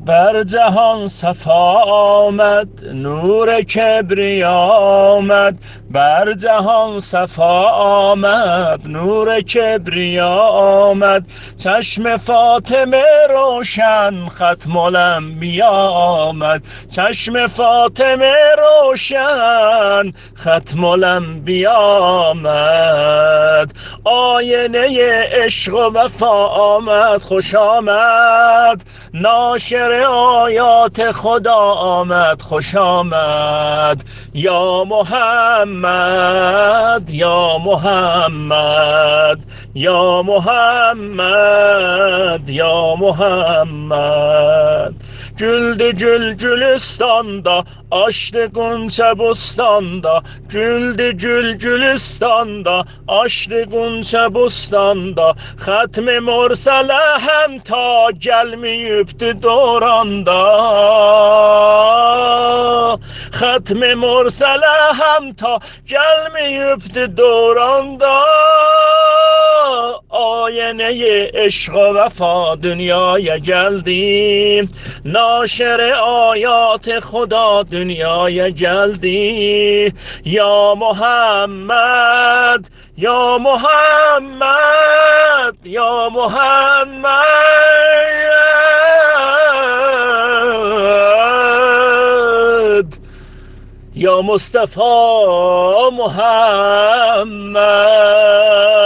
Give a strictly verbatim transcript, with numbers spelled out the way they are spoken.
بر جهان صفا آمد، نور کبریا آمد. بر جهان صفا آمد، نور کبریا آمد. چشم فاطمه روشن، ختم الانبیا آمد. چشم فاطمه روشن، ختم الانبیا آمد. آینه عشق و وفا آمد، خوش آمد. ناشر آیات خدا آمد، خوش آمد. یا محمد یا محمد یا محمد یا محمد. Güldü gül Gülistanda, açtı gunça bostanda. Güldü gül Gülistanda, açtı gunça bostanda. Hatmi mursale hem ta gelmeyipti doranda. Hatmi mursale hem ta gelmeyipti doranda. آینه عشق و وفا دنیای geldi. ناشر آیات خدا دنیای geldi. یا محمد یا محمد یا محمد یا مصطفی محمد.